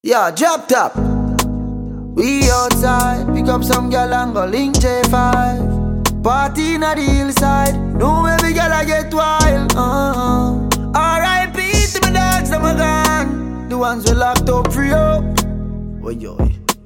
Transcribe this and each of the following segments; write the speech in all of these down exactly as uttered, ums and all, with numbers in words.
Yeah, drop top. We outside, pick up some girl and go link J five. Party na the hillside, know every girl I get wild. Uh-huh. R I P to my dogs, them are gone. The ones we locked up, free up. Oh, yo.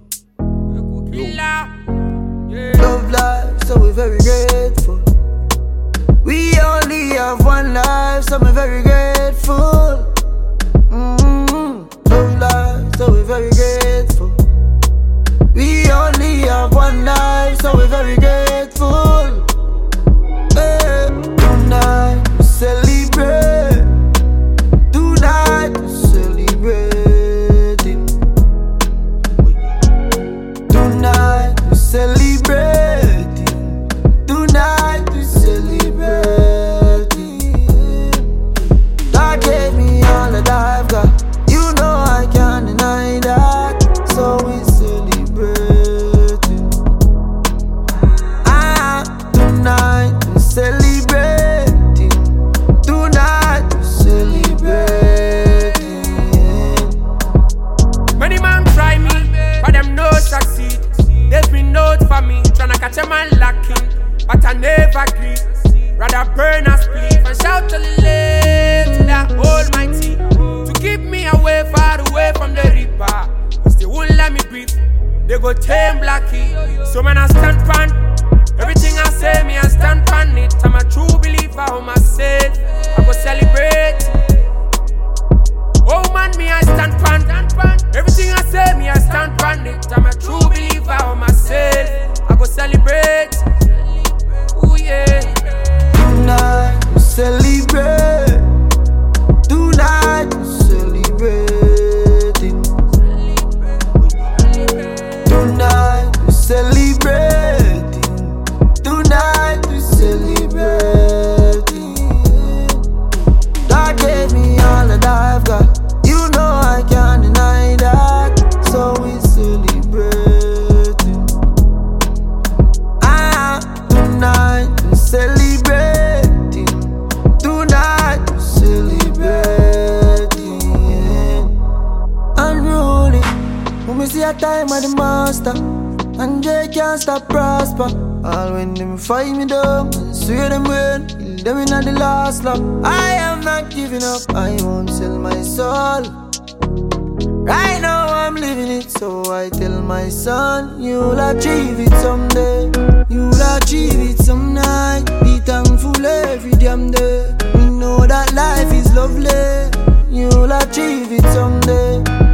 Love life, so we're very grateful. We only have one life, so we're very grateful. Mm-hmm. Love life, so we're very grateful. We only have one life, so we're very grateful. Hey, tonight we celebrate. Tonight we celebrating. Tonight we celebrating. Tonight we celebrating. God gave me all that I've got. You know I can't deny that. So we celebrating. Ah, tonight we celebrating. Tonight we celebrating. Many man try me, but them no succeed. There's been notes for me, tryna catch a man lacking, but I never agree. Rather burn a spliff and shout to the late to the Almighty to keep me away, far away from the reaper. Cause they won't let me breathe. They go tame Blackie. So man I stand pan. Everything I say, me I stand pan it. I'm a true believer of myself. I go celebrate. Oh man, me I stand pan. Everything I say, me I stand pan it. I'm a true believer of myself. I go celebrate. Ooh yeah. Tonight we celebrate. Tonight we celebrating. Tonight we celebrating. Tonight we celebrating. God gave me all that I've got. You know I can't deny that. So we celebrating. Ah, tonight we celebrating. Tonight we celebrating. Unruly. When we see a time of the master, and J can't stop prosper. All when them fight me down and swear them win, kill them in the last lap. I am not giving up, I won't sell my soul. Right now I'm living it, so I tell my son, you'll achieve it someday. You'll achieve it some night. Be thankful every damn day. We know that life is lovely. You'll achieve it someday.